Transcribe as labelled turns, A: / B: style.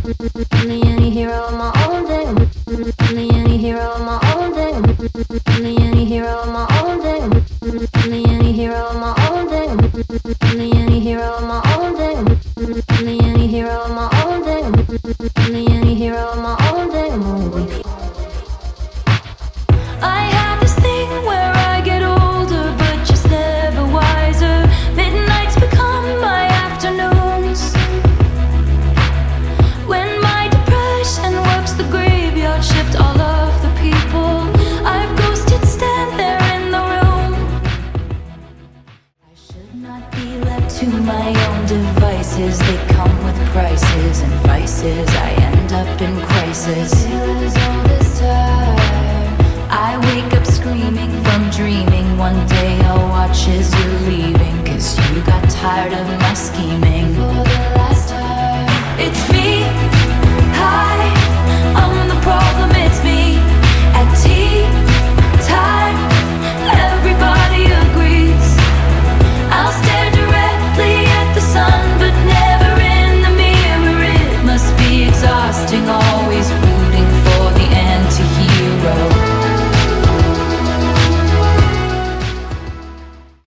A: I'm the anti-hero of my own day. I'm the anti-hero of my own day. I'm the anti-hero of my own day. I'm the anti-hero of my own day. I'm the anti-hero of my own day. I'm the anti-hero of my own day. I'm the anti-hero of my own day. I have this thing where I get older, but just never wiser. Midnights become my afternoons. When my depression works the graveyard shift, all of the people I've ghosted stand there in the room. I should not be left to my own devices. They come with prices and vices. I end up in crisis. Feels all this time. I wake up screaming from dreaming. One day I'll watch as you're leaving, 'cause you got tired of my scheming. For the last time, it's me. Hi, I'm the problem, it's me. At tea time, everybody agrees. I'll stare directly at the sun, but never in the mirror. It must be exhausting, always